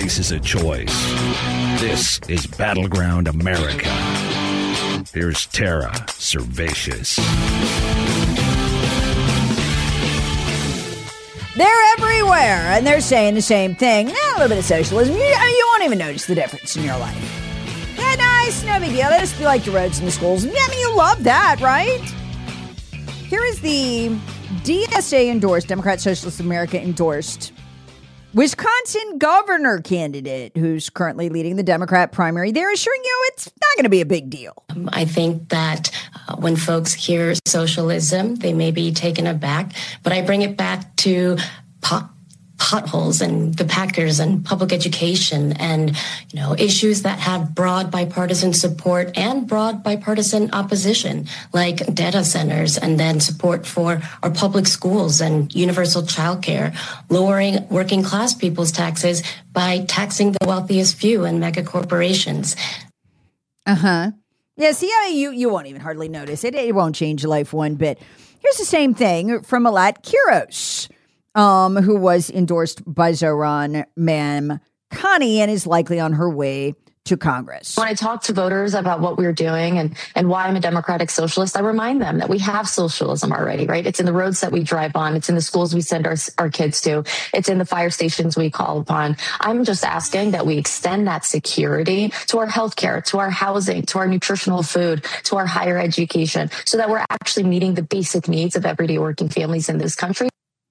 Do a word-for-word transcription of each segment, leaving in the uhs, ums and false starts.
race is a choice. This is Battleground America. Here's Tara Servatius. They're everywhere, and they're saying the same thing. Eh, a little bit of socialism. You, I mean, you won't even notice the difference in your life. Yeah, nice, no big deal. They just be like the roads and the schools. Yeah, I mean, you love that, right? Here is the D S A endorsed, Democrat Socialist America endorsed Wisconsin governor candidate who's currently leading the Democrat primary. They're assuring you it's not going to be a big deal. Um, I think that uh, when folks hear socialism, they may be taken aback, but I bring it back to pot- potholes and the Packers and public education and, you know, issues that have broad bipartisan support and broad bipartisan opposition, like data centers, and then support for our public schools and universal childcare, lowering working class people's taxes by taxing the wealthiest few and mega corporations. Uh-huh. Yeah, see, I mean, you, you won't even hardly notice it. It won't change your life one bit. Here's the same thing from Malat Kiros. Um, who was endorsed by Zohran Mamdani and is likely on her way to Congress. When I talk to voters about what we're doing and, and why I'm a democratic socialist, I remind them that we have socialism already, right? It's in the roads that we drive on. It's in the schools we send our, our kids to. It's in the fire stations we call upon. I'm just asking that we extend that security to our healthcare, to our housing, to our nutritional food, to our higher education, so that we're actually meeting the basic needs of everyday working families in this country.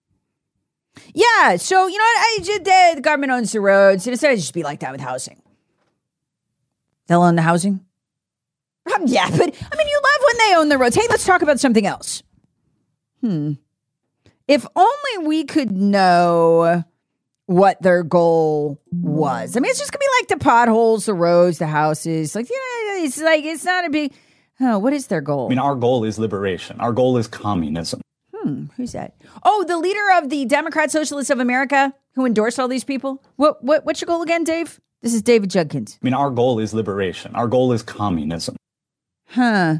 Yeah, so, you know what, I just, uh, the government owns the roads. It's going to just be like that with housing. They'll own the housing? Um, yeah, but, I mean, you love when they own the roads. Hey, let's talk about something else. Hmm. If only we could know what their goal was. I mean, it's just going to be like the potholes, the roads, the houses. Like, yeah, it's like, it's not a big, oh, what is their goal? I mean, our goal is liberation. Our goal is communism. Hmm, who's that? Oh, the leader of the Democrat Socialists of America who endorsed all these people? What, what, what's your goal again, Dave? This is David Judkins. I mean, our goal is liberation. Our goal is communism. Huh.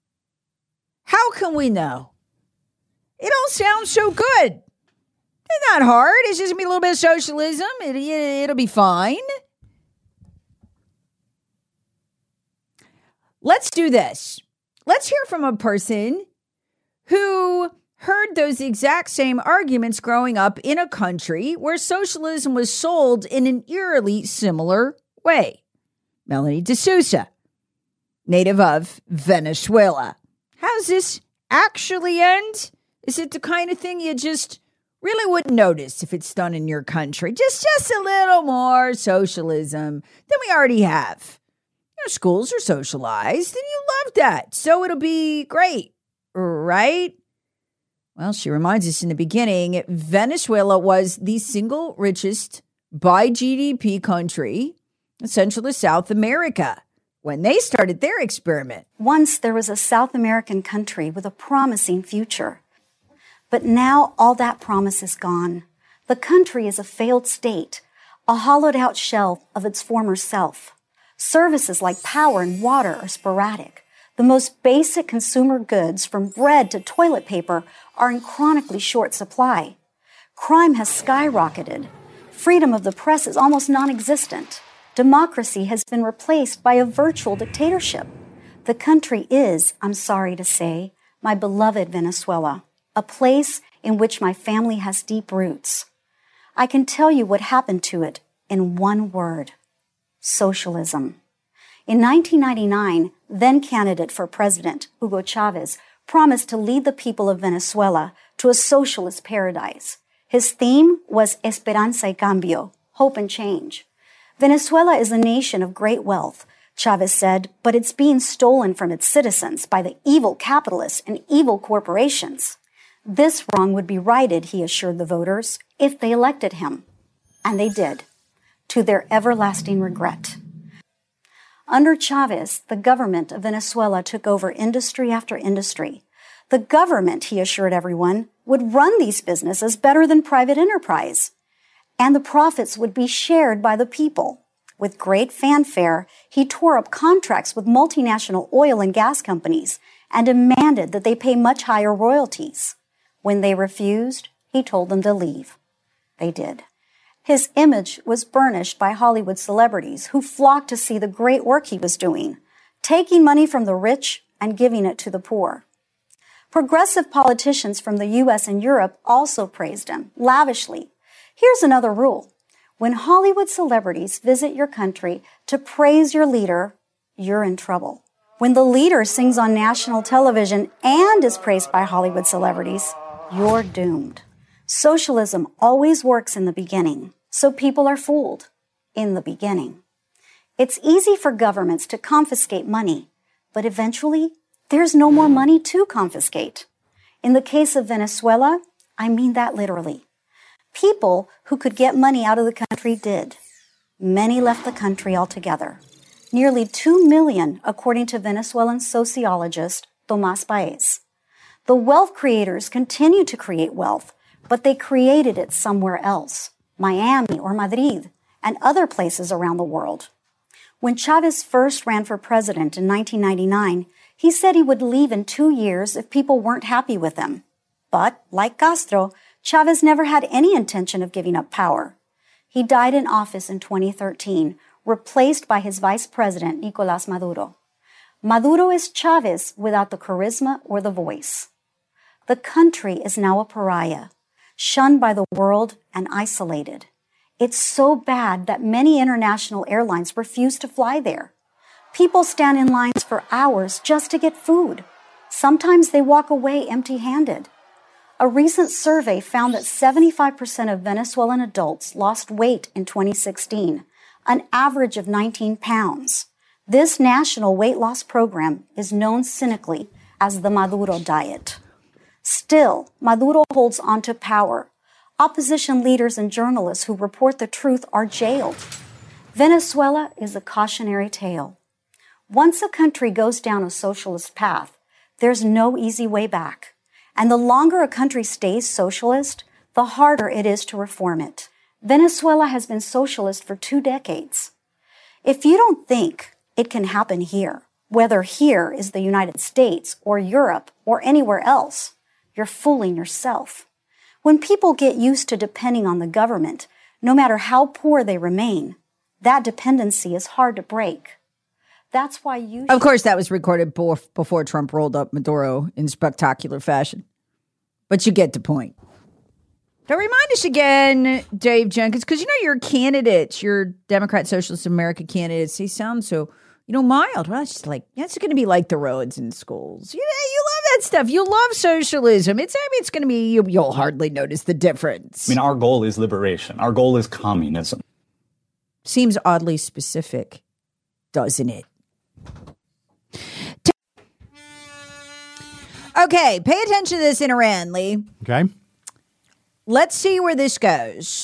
How can we know? It all sounds so good. It's not hard. It's just going to be a little bit of socialism. It, it, it'll be fine. Let's do this. Let's hear from a person who heard those exact same arguments growing up in a country where socialism was sold in an eerily similar way. Melanie D'Souza, native of Venezuela. How's this actually end? Is it the kind of thing you just really wouldn't notice if it's done in your country? Just, just a little more socialism than we already have. You know, schools are socialized and you love that. So it'll be great, right? Well, she reminds us in the beginning, Venezuela was the single richest by G D P country in Central to South America when they started their experiment. Once there was a South American country with a promising future. But now all that promise is gone. The country is a failed state, a hollowed out shell of its former self. Services like power and water are sporadic. The most basic consumer goods, from bread to toilet paper, are in chronically short supply. Crime has skyrocketed. Freedom of the press is almost non-existent. Democracy has been replaced by a virtual dictatorship. The country is, I'm sorry to say, my beloved Venezuela, a place in which my family has deep roots. I can tell you what happened to it in one word: socialism. In nineteen ninety-nine, then candidate for president Hugo Chavez promised to lead the people of Venezuela to a socialist paradise. His theme was Esperanza y Cambio, hope and change. Venezuela is a nation of great wealth, Chavez said, but it's being stolen from its citizens by the evil capitalists and evil corporations. This wrong would be righted, he assured the voters, if they elected him. And they did, to their everlasting regret. Under Chavez, the government of Venezuela took over industry after industry. The government, he assured everyone, would run these businesses better than private enterprise. And the profits would be shared by the people. With great fanfare, he tore up contracts with multinational oil and gas companies and demanded that they pay much higher royalties. When they refused, he told them to leave. They did. His image was burnished by Hollywood celebrities who flocked to see the great work he was doing, taking money from the rich and giving it to the poor. Progressive politicians from the U S and Europe also praised him lavishly. Here's another rule. When Hollywood celebrities visit your country to praise your leader, you're in trouble. When the leader sings on national television and is praised by Hollywood celebrities, you're doomed. Socialism always works in the beginning, so people are fooled in the beginning. It's easy for governments to confiscate money, but eventually there's no more money to confiscate. In the case of Venezuela, I mean that literally. People who could get money out of the country did. Many left the country altogether. Nearly two million, according to Venezuelan sociologist Tomás Baez. The wealth creators continue to create wealth, but they created it somewhere else, Miami or Madrid, and other places around the world. When Chavez first ran for president in nineteen ninety-nine, he said he would leave in two years if people weren't happy with him. But, like Castro, Chavez never had any intention of giving up power. He died in office in twenty thirteen, replaced by his vice president, Nicolás Maduro. Maduro is Chavez without the charisma or the voice. The country is now a pariah, shunned by the world and isolated. It's so bad that many international airlines refuse to fly there. People stand in lines for hours just to get food. Sometimes they walk away empty-handed. A recent survey found that seventy-five percent of Venezuelan adults lost weight in twenty sixteen, an average of nineteen pounds. This national weight loss program is known cynically as the Maduro diet. Still, Maduro holds on to power. Opposition leaders and journalists who report the truth are jailed. Venezuela is a cautionary tale. Once a country goes down a socialist path, there's no easy way back. And the longer a country stays socialist, the harder it is to reform it. Venezuela has been socialist for two decades. If you don't think it can happen here, whether here is the United States or Europe or anywhere else, you're fooling yourself. When people get used to depending on the government, no matter how poor they remain, that dependency is hard to break. That's why you... Of course, that was recorded before Trump rolled up Maduro in spectacular fashion. But you get the point. Now, remind us again, Dave Jenkins, because you know your candidates, your Democrat Socialist America candidates, they sound so, you know, mild. Well, it's just like, yeah, it's going to be like the roads in schools. You know, you love that stuff. You love socialism. It's, I mean, it's going to be, you, you'll hardly notice the difference. I mean, our goal is liberation. Our goal is communism. Seems oddly specific, doesn't it? Okay, pay attention to this in Iran, Lee. Okay. Let's see where this goes.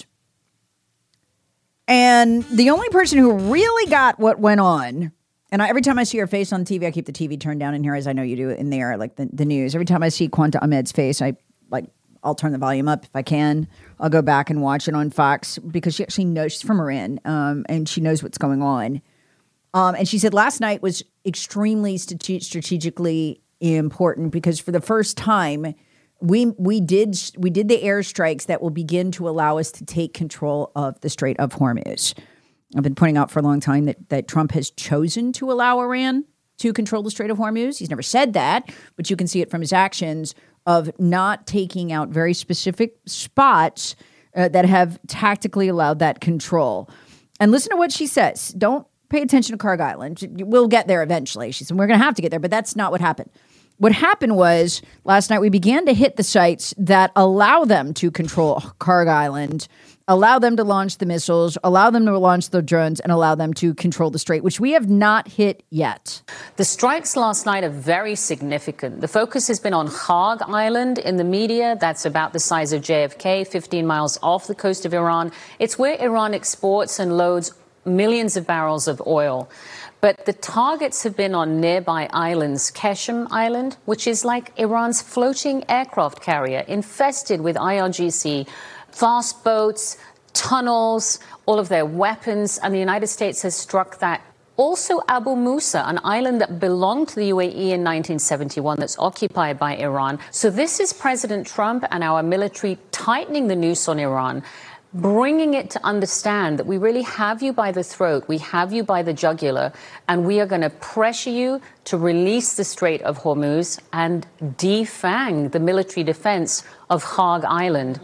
And the only person who really got what went on, and I, every time I see her face on T V, I keep the T V turned down in here, as I know you do in there, like the, the news. Every time I see Quanta Ahmed's face, I like I'll turn the volume up if I can. I'll go back and watch it on Fox because she actually knows she's from Iran, um, and she knows what's going on. Um, and she said last night was extremely strate- strategically important because for the first time, we we did we did the airstrikes that will begin to allow us to take control of the Strait of Hormuz. I've been pointing out for a long time that that Trump has chosen to allow Iran to control the Strait of Hormuz. He's never said that, but you can see it from his actions of not taking out very specific spots uh, that have tactically allowed that control. And listen to what she says. Don't pay attention to Kharg Island. We'll get there eventually. She said, we're going to have to get there, but that's not what happened. What happened was last night we began to hit the sites that allow them to control Kharg Island, allow them to launch the missiles, allow them to launch the drones, and allow them to control the strait, which we have not hit yet. The strikes last night are very significant. The focus has been on Kharg Island in the media. That's about the size of J F K, fifteen miles off the coast of Iran. It's where Iran exports and loads millions of barrels of oil. But the targets have been on nearby islands, Keshem Island, which is like Iran's floating aircraft carrier, infested with I R G C, fast boats, tunnels, all of their weapons. And the United States has struck that. Also Abu Musa, an island that belonged to the U A E in nineteen seventy-one that's occupied by Iran. So this is President Trump and our military tightening the noose on Iran. bringing it to understand that we really have you by the throat, we have you by the jugular, and we are going to pressure you to release the Strait of Hormuz and defang the military defense of Hog Island.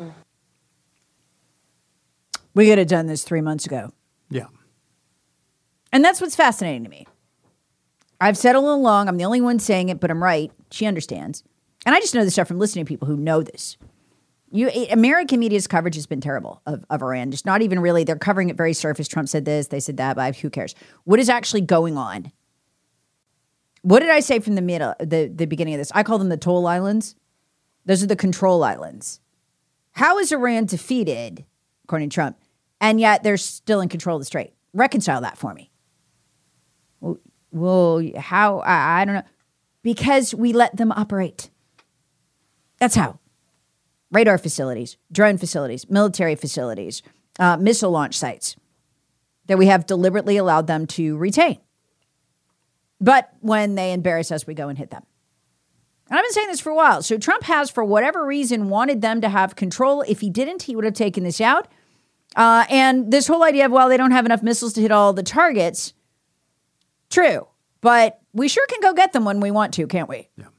We could have done this three months ago. Yeah. And that's what's fascinating to me. I've said all along, I'm the only one saying it, but I'm right. She understands. And I just know this stuff from listening to people who know this. You, American media's coverage has been terrible of, of Iran. Just not even really. They're covering it very surface. Trump said this, they said that, but who cares? What is actually going on? What did I say from the middle, the, the beginning of this? I call them the toll islands. Those are the control islands. How is Iran defeated, according to Trump, and yet they're still in control of the strait? Reconcile that for me. Well, well how? I, I don't know. Because we let them operate. That's how. Radar facilities, drone facilities, military facilities, uh, missile launch sites that we have deliberately allowed them to retain. But when they embarrass us, we go and hit them. And I've been saying this for a while. So Trump has, for whatever reason, wanted them to have control. If he didn't, he would have taken this out. Uh, and this whole idea of, well, they don't have enough missiles to hit all the targets. True. But we sure can go get them when we want to, can't we? Yeah.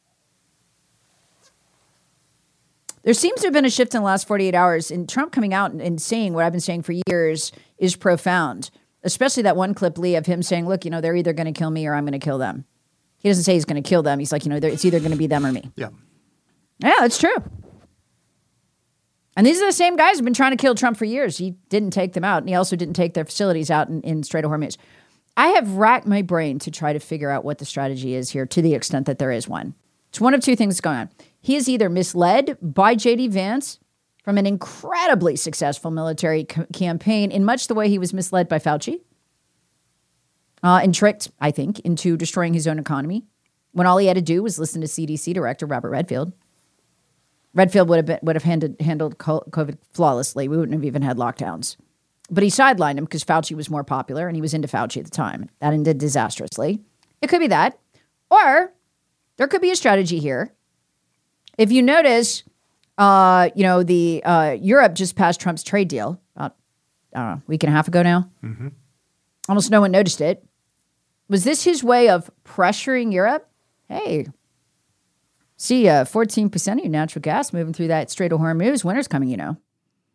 There seems to have been a shift in the last forty-eight hours, and Trump coming out and saying what I've been saying for years is profound, especially that one clip, Lee, of him saying, look, you know, they're either going to kill me or I'm going to kill them. He doesn't say he's going to kill them. He's like, you know, it's either going to be them or me. Yeah. Yeah, that's true. And these are the same guys who've been trying to kill Trump for years. He didn't take them out, and he also didn't take their facilities out in, in Strait of Hormuz. I have racked my brain to try to figure out what the strategy is here to the extent that there is one. It's one of two things going on. He is either misled by J D Vance from an incredibly successful military c- campaign in much the way he was misled by Fauci uh, and tricked, I think, into destroying his own economy when all he had to do was listen to C D C Director Robert Redfield. Redfield would have been, would have handed, handled COVID flawlessly. We wouldn't have even had lockdowns. But he sidelined him because Fauci was more popular and he was into Fauci at the time. That ended disastrously. It could be that. Or there could be a strategy here. If you notice, uh, you know, the uh, Europe just passed Trump's trade deal about, I don't know, a week and a half ago now. Mm-hmm. Almost no one noticed it. Was this his way of pressuring Europe? Hey, see, uh, fourteen percent of your natural gas moving through that Strait of Hormuz. Winter's coming, you know.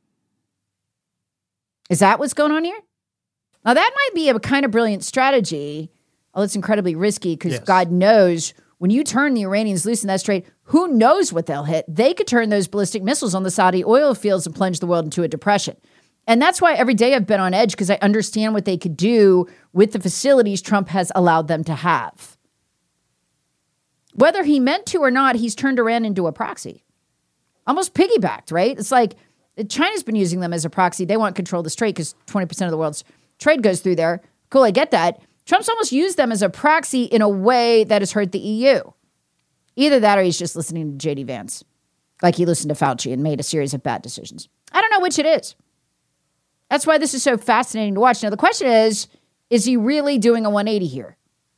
Is that what's going on here? Now, that might be a kind of brilliant strategy. Oh, it's incredibly risky because yes. God knows when you turn the Iranians loose in that strait, who knows what they'll hit? They could turn those ballistic missiles on the Saudi oil fields and plunge the world into a depression. And that's why every day I've been on edge because I understand what they could do with the facilities Trump has allowed them to have. Whether he meant to or not, he's turned Iran into a proxy. Almost piggybacked, right? It's like China's been using them as a proxy. They want control of the strait because twenty percent of the world's trade goes through there. Cool, I get that. Trump's almost used them as a proxy in a way that has hurt the E U. Either that or he's just listening to J D Vance, like he listened to Fauci and made a series of bad decisions. I don't know which it is. That's why this is so fascinating to watch. Now, the question is, is he really doing a one eighty here?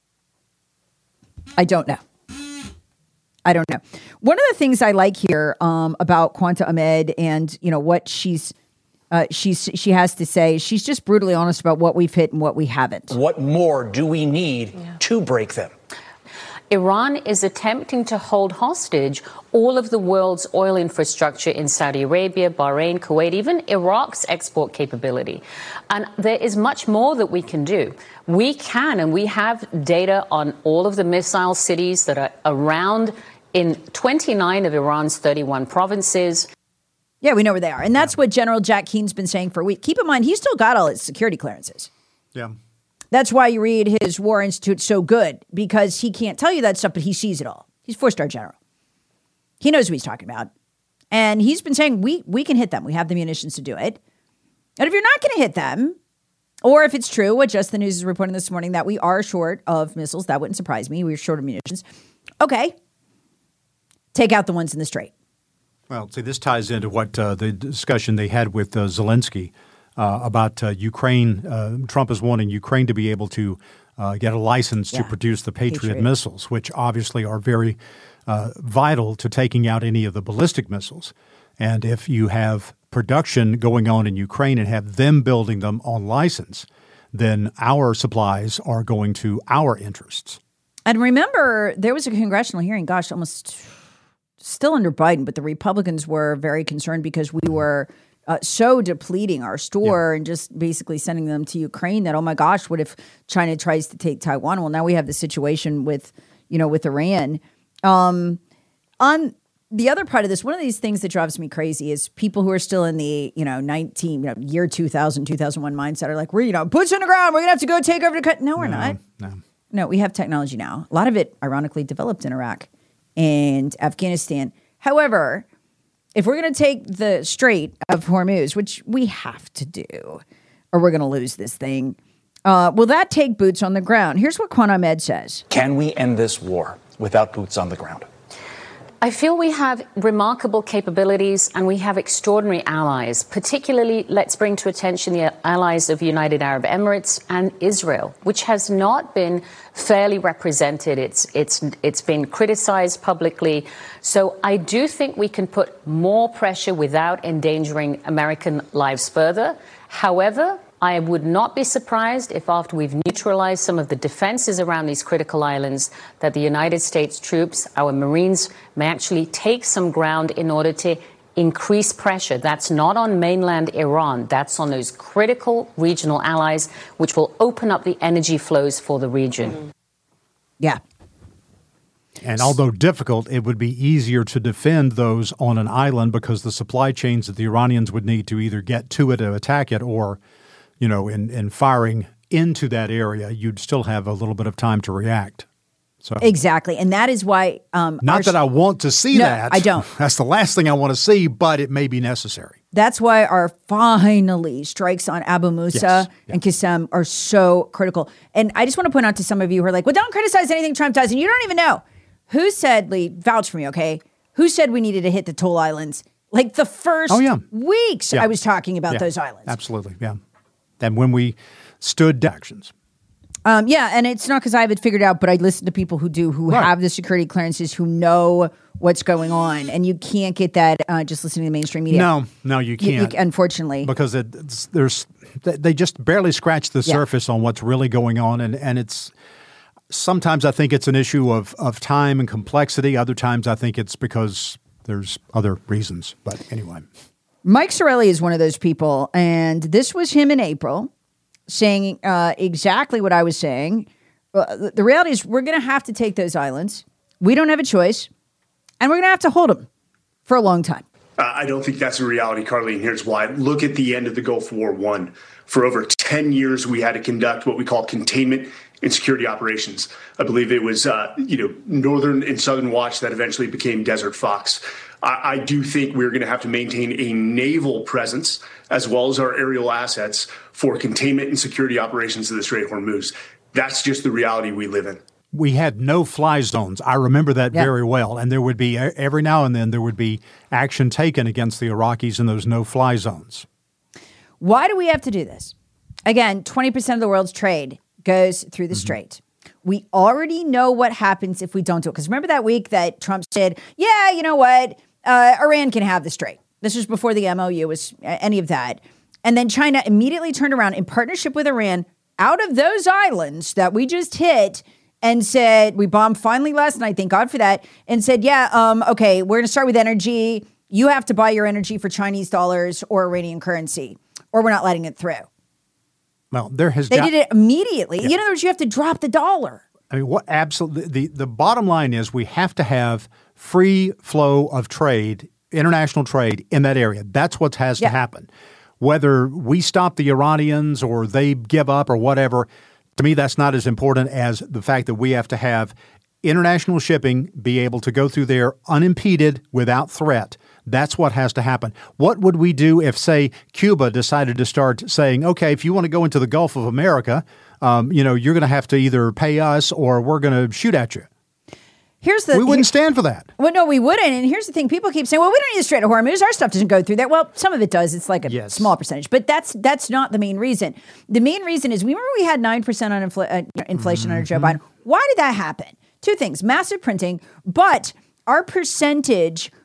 I don't know. I don't know. One of the things I like here um, about Qanta Ahmed and, you know, what she's uh, she's she has to say, she's just brutally honest about what we've hit and what we haven't. What more do we need yeah. to break them? Iran is attempting to hold hostage all of the world's oil infrastructure in Saudi Arabia, Bahrain, Kuwait, even Iraq's export capability. And there is much more that we can do. We can, and we have data on all of the missile cities that are around in twenty-nine of Iran's thirty-one provinces. Yeah, we know where they are. And that's what General Jack Keane's been saying for a week. Keep in mind, he's still got all his security clearances. Yeah. That's why you read his War Institute so good, because he can't tell you that stuff, but he sees it all. He's four-star general. He knows what he's talking about. And he's been saying, we we can hit them. We have the munitions to do it. And if you're not going to hit them, or if it's true, what Just the News is reporting this morning, that we are short of missiles, that wouldn't surprise me. We're short of munitions. Okay. Take out the ones in the strait. Well, see, this ties into what uh, the discussion they had with uh, Zelensky. Uh, about uh, Ukraine. Uh, Trump is wanting Ukraine to be able to uh, get a license yeah. to produce the Patriot, Patriot missiles, which obviously are very uh, vital to taking out any of the ballistic missiles. And if you have production going on in Ukraine and have them building them on license, then our supplies are going to our interests. And remember, there was a congressional hearing, gosh, almost still under Biden, but the Republicans were very concerned because we were uh, so depleting our store yeah. and just basically sending them to Ukraine that, oh my gosh, what if China tries to take Taiwan? Well, now we have the situation with, you know, with Iran. Um, on the other part of this, one of these things that drives me crazy is people who are still in the, you know, nineteen, you know, year two thousand, two thousand one mindset are like, we're, you know, boots on the ground. We're going to have to go take over the country. No, we're no, not. No. No, we have technology now. A lot of it, ironically, developed in Iraq and Afghanistan. However, if we're going to take the Strait of Hormuz, which we have to do, or we're going to lose this thing, uh, will that take boots on the ground? Here's what Quan Ahmed says. Can we end this war without boots on the ground? I feel we have remarkable capabilities and we have extraordinary allies. Particularly, let's bring to attention the allies of United Arab Emirates and Israel, which has not been fairly represented. It's it's it's been criticized publicly. So I do think we can put more pressure without endangering American lives further. However, I would not be surprised if after we've neutralized some of the defenses around these critical islands, that the United States troops, our Marines, may actually take some ground in order to increase pressure. That's not on mainland Iran. That's on those critical regional allies, which will open up the energy flows for the region. Mm-hmm. Yeah. And although difficult, it would be easier to defend those on an island because the supply chains that the Iranians would need to either get to it to attack it or, you know, in, in firing into that area, you'd still have a little bit of time to react. So exactly. And that is why... Um, not that I want to see no, that. I don't. That's the last thing I want to see, but it may be necessary. That's why our finally strikes on Abu Musa yes. yeah. and Qasem are so critical. And I just want to point out to some of you who are like, well, don't criticize anything Trump does. And you don't even know. Who said, Lee, vouch for me, okay? Who said we needed to hit the toll islands? Like the first oh, yeah. weeks yeah. I was talking about yeah. those islands. Absolutely, yeah. And when we stood to actions. Um, yeah, and it's not because I have it figured out, but I listen to people who do, who right. have the security clearances, who know what's going on. And you can't get that uh, just listening to the mainstream media. No, no, you can't. You, you, unfortunately. Because it, it's, there's, they just barely scratch the yeah. surface on what's really going on. And, and it's, sometimes I think it's an issue of, of time and complexity. Other times I think it's because there's other reasons. But anyway. Mike Sarraille is one of those people, and this was him in April saying uh, exactly what I was saying. Uh, the reality is we're going to have to take those islands. We don't have a choice, and we're going to have to hold them for a long time. Uh, I don't think that's a reality, Carly, and here's why. Look at the end of the Gulf War One. For over ten years, we had to conduct what we call containment and security operations. I believe it was, uh, you know, Northern and Southern Watch that eventually became Desert Fox. I, I do think we're going to have to maintain a naval presence as well as our aerial assets for containment and security operations of the Strait of Hormuz. That's just the reality we live in. We had no fly zones. I remember that yeah. very well. And there would be, every now and then, there would be action taken against the Iraqis in those no-fly zones. Why do we have to do this? Again, twenty percent of the world's trade goes through the mm-hmm. Strait. We already know what happens if we don't do it. Because remember that week that Trump said, yeah, you know what? Uh, Iran can have the Strait. This was before the M O U was uh, any of that. And then China immediately turned around in partnership with Iran out of those islands that we just hit and said, we bombed finally last night, thank God for that, and said, yeah, um, okay, we're going to start with energy. You have to buy your energy for Chinese dollars or Iranian currency, or we're not letting it through. Well, there has They got, did it immediately. Yeah. In other words, you have to drop the dollar. I mean, what absolutely the, the bottom line is we have to have free flow of trade, international trade in that area. That's what has yeah. to happen. Whether we stop the Iranians or they give up or whatever, to me, that's not as important as the fact that we have to have international shipping be able to go through there unimpeded without threat. That's what has to happen. What would we do if, say, Cuba decided to start saying, okay, if you want to go into the Gulf of America, um, you know, you're going to have to either pay us or we're going to shoot at you. Here's the, we wouldn't here, stand for that. Well, no, we wouldn't. And here's the thing. People keep saying, well, we don't need the Strait of Hormuz. Our stuff doesn't go through there. Well, some of it does. It's like a yes. small percentage. But that's that's not the main reason. The main reason is, we remember we had nine percent on infl- uh, inflation mm-hmm. under Joe Biden. Why did that happen? Two things. Massive printing, but our percentage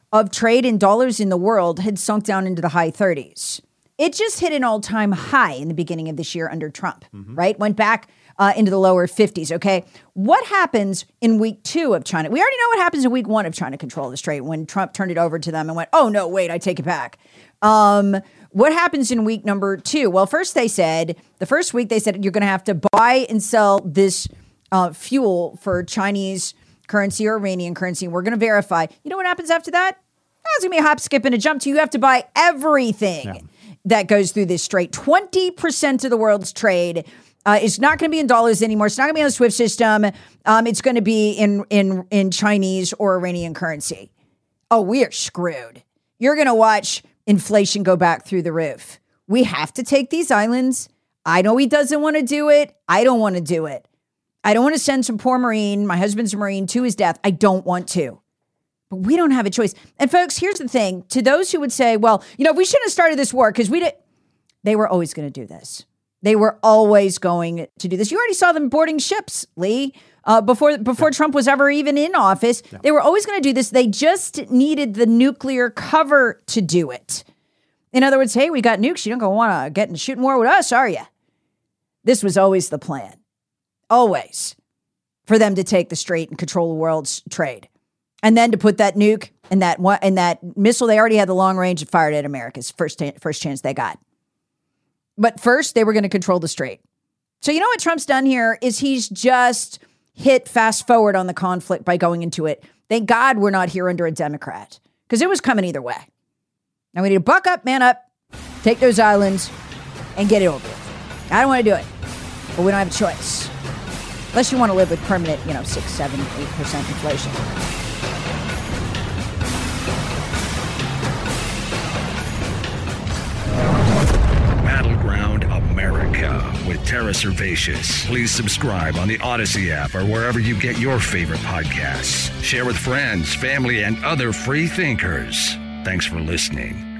of trade in dollars in the world had sunk down into the high thirties. It just hit an all-time high in the beginning of this year under Trump, mm-hmm. right? Went back uh, into the lower fifties, okay? What happens in week two of China? We already know what happens in week one of trying to control the strait when Trump turned it over to them and went, oh, no, wait, I take it back. Um, what happens in week number two? Well, first they said, the first week they said, you're going to have to buy and sell this uh, fuel for Chinese currency or Iranian currency. We're going to verify. You know what happens after that? It's going to be a hop, skip, and a jump to you have to buy everything yeah. that goes through this strait. twenty percent of the world's trade uh, is not going to be in dollars anymore. It's not going to be on the SWIFT system. Um, it's going to be in, in, in Chinese or Iranian currency. Oh, we are screwed. You're going to watch inflation go back through the roof. We have to take these islands. I know he doesn't want to do it. I don't want to do it. I don't want to send some poor Marine, my husband's a Marine, to his death. I don't want to. But we don't have a choice. And folks, here's the thing. To those who would say, well, you know, we shouldn't have started this war because we did. They were always going to do this. They were always going to do this. You already saw them boarding ships, Lee, uh, before before yeah. Trump was ever even in office. Yeah. They were always going to do this. They just needed the nuclear cover to do it. In other words, hey, we got nukes. You don't go want to get in shooting war with us, are you? This was always the plan. Always. For them to take the strait and control the world's trade. And then to put that nuke and that and that missile they already had the long range and fired at America's first first chance they got. But first, they were going to control the strait. So you know what Trump's done here is he's just hit fast forward on the conflict by going into it. Thank God we're not here under a Democrat because it was coming either way. Now we need to buck up, man up, take those islands, and get it over with. I don't want to do it, but we don't have a choice. Unless you want to live with permanent, you know, six, seven, eight percent inflation. Battleground America with Tara Servatius. Please subscribe on the Odyssey app or wherever you get your favorite podcasts. Share with friends, family, and other free thinkers. Thanks for listening.